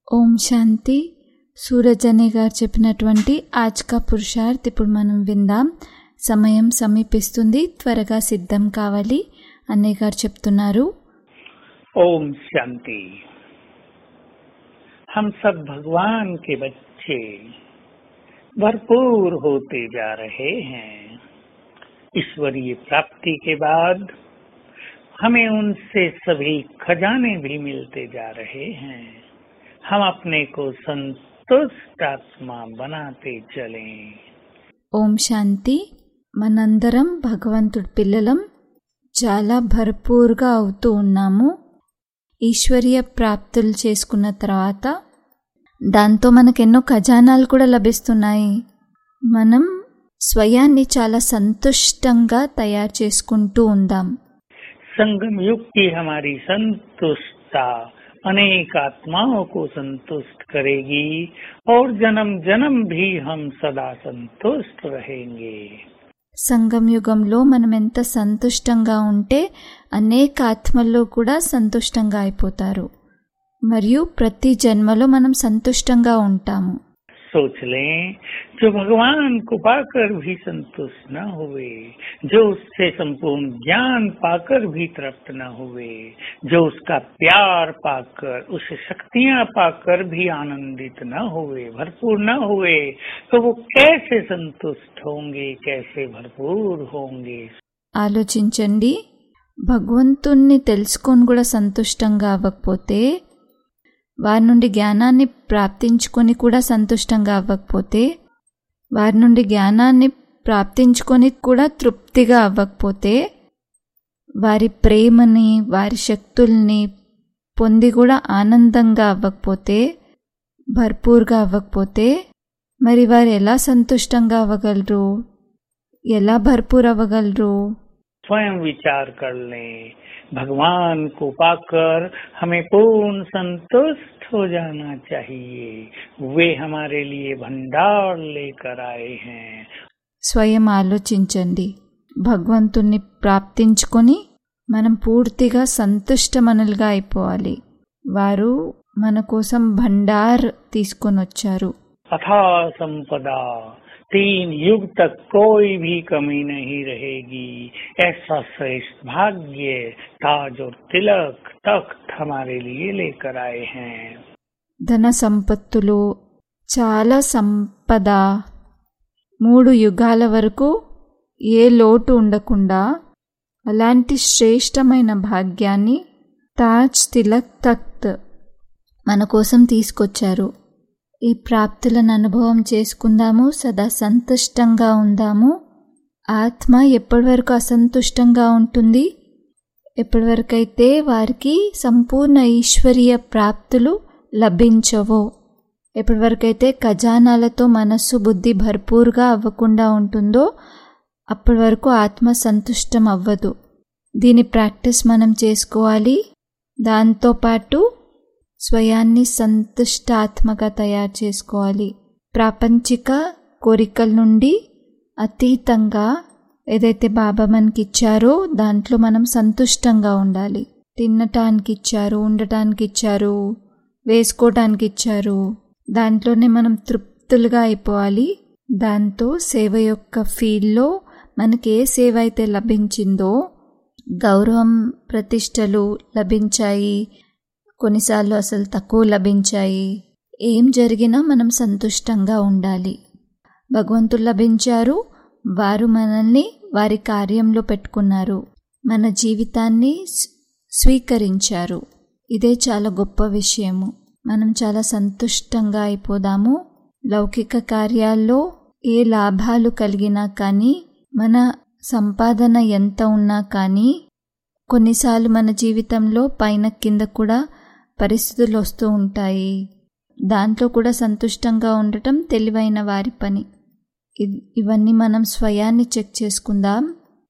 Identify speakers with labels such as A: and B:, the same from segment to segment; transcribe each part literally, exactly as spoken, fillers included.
A: ఓం శాంతి. సూరజ్ అనే గారు చెప్పినటువంటి ఆజ్కా పురుషార్థ్ ఇప్పుడు మనం విందాం. సమయం సమీపిస్తుంది, త్వరగా సిద్ధం కావాలి అన్నయ్య గారు చెప్తున్నారు.
B: ओम शांति. हम सब भगवान के बच्चे भरपूर होते जा रहे हैं. ईश्वरीय प्राप्ति के बाद हमें उनसे सभी खजाने भी मिलते जा रहे हैं. हम अपने को संतुष्ट आत्मा बनाते चलें.
A: ఓం శాంతి. మనందరం భగవంతుడి పిల్లలం, చాలా భర్పూర్గా అవుతూ ఉన్నాము. ఈశ్వరీయ ప్రాప్తులు చేసుకున్న తర్వాత దాంతో మనకెన్నో ఖజానాలు కూడా లభిస్తున్నాయి. మనం స్వయాన్ని చాలా సంతుష్టంగా తయారు చేసుకుంటూ ఉందాం.
B: संगम युग की हमारी संतुष्टता अनेक आत्माओं को संतुष्ट करेगी और जन्म जन्म भी हम सदा संतुष्ट रहेंगे.
A: సంగం యుగంలో మనం ఎంత సంతుష్టంగా ఉంటే అనేక ఆత్మల్లో కూడా సంతుష్టంగా అయిపోతారు, మరియు ప్రతి జన్మలో మనం సంతుష్టంగా ఉంటాము.
B: सोच लें, जो भगवान को पाकर भी संतुष्ट न हुए, जो उससे संपूर्ण ज्ञान पाकर भी तृप्त न हुए, जो उसका प्यार पाकर, उसे शक्तियां पाकर भी आनंदित न हुए, भरपूर न हुए, तो वो कैसे संतुष्ट होंगे, कैसे भरपूर होंगे?
A: ఆలోచించండి. భగవంతుణ్ణి తెలుసుకొని కూడా సంతుష్టంగా అవ్వకపోతే, వారి నుండి జ్ఞానాన్ని ప్రాప్తించుకొని కూడా సంతుష్టంగా అవ్వకపోతే, వారి నుండి జ్ఞానాన్ని ప్రాప్తించుకొని కూడా తృప్తిగా అవ్వకపోతే, వారి ప్రేమని, వారి శక్తుల్ని పొంది కూడా ఆనందంగా అవ్వకపోతే, భర్పూర్గా అవ్వకపోతే, మరి వారు ఎలా సంతుష్టంగా అవ్వగలరు, ఎలా భర్పూర్ అవ్వగలరు?
B: स्वयं विचार कर लें. भगवान को पाकर हमें पूर्ण संतुष्ट हो जाना चाहिए. वे हमारे लिए भंडार लेकर आए हैं.
A: స్వయం ఆలోచించండి. భగవంతుణ్ణి ప్రాప్తించుకొని మనం పూర్తిగా సంతుష్టమనులుగా అయిపోవాలి. వారు మన కోసం భండార్ తీసుకొని వచ్చారు.
B: अथा संपदा, तीन युग तक कोई भी कमी नहीं रहेगी. ऐसा श्रेष्ठ भाग्य, ताज और तिलक, तख्त हमारे लिए लेकर आए हैं.
A: ధన సంపత్తులు, చాలా సంపద, మూడు యుగాల వరకు ఏ లోటు ఉండకుండా అలాంటి శ్రేష్టమైన భాగ్యాన్ని, తాజ్, తిలక్, తఖ్త్ మన కోసం తీసుకొచ్చారు. ఈ ప్రాప్తులను అనుభవం చేసుకుందాము, సదా సంతుష్టంగా ఉందాము. ఆత్మ ఎప్పటి వరకు అసంతుష్టంగా ఉంటుంది? ఎప్పటి వరకైతే వారికి సంపూర్ణ ఈశ్వరీయ ప్రాప్తులు లభించవో, ఎప్పటి వరకైతే ఖజానాలతో మనస్సు బుద్ధి భర్పూర్గా అవ్వకుండా ఉంటుందో, అప్పటి వరకు ఆత్మ సంతుష్టం అవ్వదు. దీని ప్రాక్టీస్ మనం చేసుకోవాలి. దాంతోపాటు స్వయాన్ని సంతుష్టాత్మగా తయారు చేసుకోవాలి. ప్రాపంచిక కోరికల నుండి అతీతంగా ఏదైతే బాబా మనకి ఇచ్చారో దాంట్లో మనం సంతుష్టంగా ఉండాలి. తినటానికి ఇచ్చారు, ఉండటానికి ఇచ్చారు, వేసుకోవటానికి ఇచ్చారు, దాంట్లోనే మనం తృప్తులుగా అయిపోవాలి. దాంతో సేవ యొక్క ఫీల్డ్లో మనకి ఏ సేవ అయితే లభించిందో, గౌరవం ప్రతిష్టలు లభించాయి, కొన్నిసార్లు అసలు తక్కువ లభించాయి, ఏం జరిగినా మనం సంతుష్టంగా ఉండాలి. భగవంతుడు లభించారు, వారు మనల్ని వారి కార్యంలో పెట్టుకున్నారు, మన జీవితాన్ని స్వీకరించారు. ఇదే చాలా గొప్ప విషయము. మనం చాలా సంతుష్టంగా అయిపోదాము. లౌకిక కార్యాల్లో ఏ లాభాలు కలిగినా కానీ, మన సంపాదన ఎంత ఉన్నా కానీ, కొన్నిసార్లు మన జీవితంలో పైన కింద కూడా పరిస్థితులు వస్తూ ఉంటాయి. దాంట్లో కూడా సంతుష్టంగా ఉండటం తెలివైన వారి పని. ఇవన్నీ మనం స్వయాన్ని చెక్ చేసుకుందాం.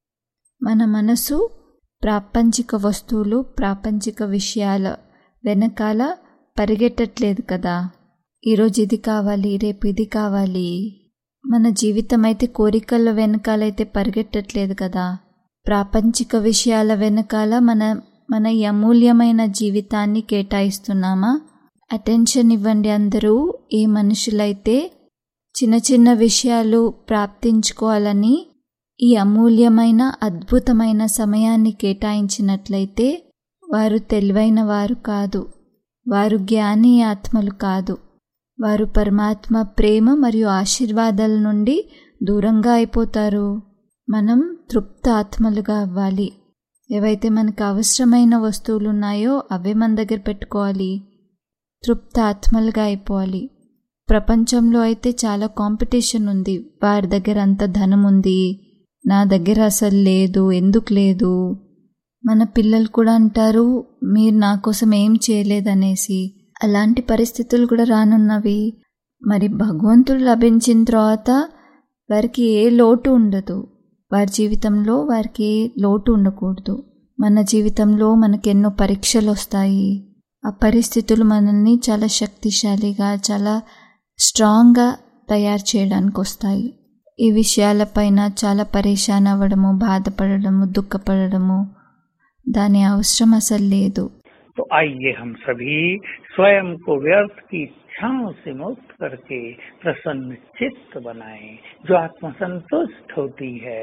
A: మన మనసు ప్రాపంచిక వస్తువులు, ప్రాపంచిక విషయాల వెనకాల పరిగెట్టట్లేదు కదా. ఈరోజు ఇది కావాలి, రేపు ఇది కావాలి. మన జీవితం అయితే కోరికల వెనకాలైతే పరిగెట్టట్లేదు కదా. ప్రాపంచిక విషయాల వెనకాల మన మన ఈ అమూల్యమైన జీవితాన్ని కేటాయిస్తున్నామా? అటెన్షన్ ఇవ్వండి అందరూ. ఏ మనుషులైతే చిన్న చిన్న విషయాలు ప్రాప్తించుకోవాలని ఈ అమూల్యమైన అద్భుతమైన సమయాన్ని కేటాయించినట్లయితే వారు తెలివైన వారు కాదు, వారు జ్ఞాని ఆత్మలు కాదు, వారు పరమాత్మ ప్రేమ మరియు ఆశీర్వాదాల నుండి దూరంగా అయిపోతారు. మనం తృప్త ఆత్మలుగా అవ్వాలి. ఏవైతే మనకు అవసరమైన వస్తువులు ఉన్నాయో అవే మన దగ్గర పెట్టుకోవాలి. తృప్త ఆత్మలుగా అయిపోవాలి. ప్రపంచంలో అయితే చాలా కాంపిటీషన్ ఉంది. వారి దగ్గర అంత ధనం ఉంది, నా దగ్గర అసలు లేదు, ఎందుకు లేదు. మన పిల్లలు కూడా అంటారు మీరు నా కోసం ఏం చేయలేదనేసి. అలాంటి పరిస్థితులు కూడా రానున్నవి. మరి భగవంతుడు లభించిన తర్వాత వారికి ఏ లోటు ఉండదు. వారి జీవితంలో వారికి ఏ లోటు ఉండకూడదు. మన జీవితంలో మనకెన్నో పరీక్షలు వస్తాయి. ఆ పరిస్థితులు మనల్ని చాలా శక్తిశాలిగా, చాలా స్ట్రాంగ్గా తయారు చేయడానికి వస్తాయి. ఈ విషయాలపైన చాలా పరేషాన్ అవ్వడము, బాధపడము, దుఃఖపడము దాని అవసరం అసలు లేదు.
B: तो आइए हम सभी स्वयं को व्यर्थ की इच्छाओं से मुक्त करके प्रसन्न चित्त बनाएं। जो आत्मा संतुष्ट होती है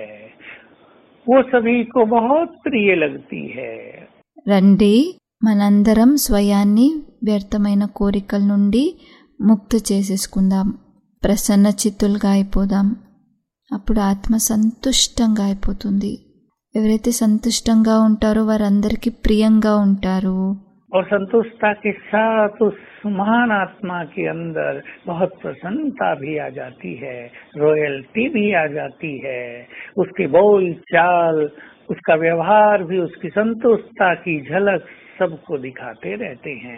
B: वो सभी को बहुत प्रिय लगती है.
A: రండి మనందరం స్వయాన్ని వ్యర్థమైన కోరికల నుండి ముక్తి చేసేసుకుందాం. ప్రసన్న చిత్తులుగా అయిపోదాం. అప్పుడు ఆత్మ సంతుష్టంగా అయిపోతుంది. ఎవరైతే సంతుష్టంగా ఉంటారో వారందరికీ ప్రియంగా ఉంటారు.
B: और संतुष्टता के साथ उस महान आत्मा के अंदर बहुत प्रसन्नता भी आ जाती है, रॉयल्टी भी आ जाती है. उसके बोल चाल, उसका व्यवहार भी उसकी संतुष्टता की झलक सबको दिखाते रहते हैं.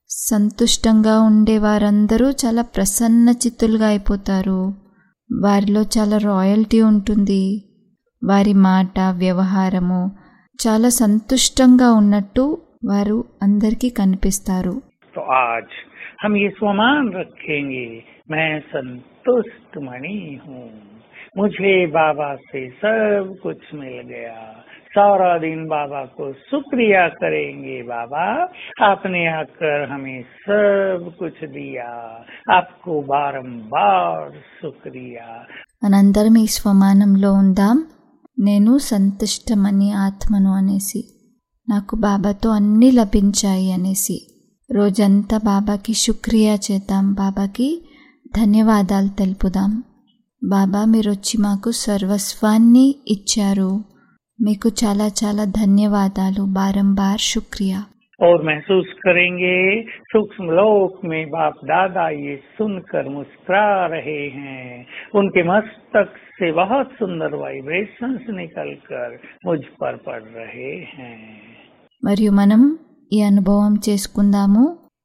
A: సంతుష్టంగా ఉండే వారందరూ చాలా ప్రసన్న చిత్తులుగా అయిపోతారు. వారిలో చాలా రాయల్టీ ఉంటుంది. వారి మాట, వ్యవహారము చాలా సంతుష్టంగా ఉన్నట్టు వారు అందరికీ కనిపిస్తారు.
B: तो आज हम ये स्वमान रखेंगे, मैं संतुष्ट मणि हूँ, मुझे बाबा से सब कुछ मिल गया. सारा दिन बाबा को शुक्रिया करेंगे. बाबा आपने आकर हमें सब कुछ दिया, आपको बारंबार शुक्रिया.
A: మనందరం ఈ స్వమానంలో ఉందాం. నేను సంతుష్టమని ఆత్మను అనేసి, నాకు బాబాతో అన్నీ లభించాయి అనేసి రోజంతా బాబాకి శుక్రియా చేద్దాం. బాబాకి ధన్యవాదాలు తెలుపుదాం. బాబా మీరు వచ్చి మాకు సర్వస్వాన్ని ఇచ్చారు, మీకు చాలా చాలా ధన్యవాదాలు, బారంబార్ శుక్రియా.
B: और महसूस करेंगे सूक्ष्म लोक में बाप दादा ये सुनकर मुस्कुरा रहे हैं. उनके मस्तक से बहुत सुंदर वाइब्रेशंस निकलकर मुझ पर पड़ रहे हैं.
A: మరియు మనం ఈ అనుభవం చేసుకుందాము.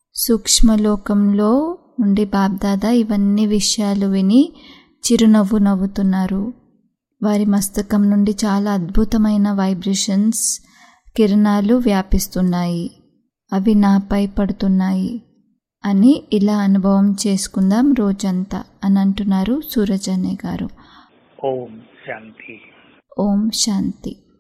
A: సూక్ష్మలోకంలో నుండి బాబ్దాదా ఇవన్నీ విషయాలు విని చిరునవ్వు నవ్వుతున్నారు. వారి మస్తకం నుండి చాలా అద్భుతమైన వైబ్రేషన్స్, కిరణాలు వ్యాపిస్తున్నాయి, అవి నాపై పడుతున్నాయి అని ఇలా అనుభవం చేసుకుందాం రోజంతా అని అంటున్నారు సూరజ్ అనే గారు.
B: ఓం శాంతి.
A: ఓం శాంతి.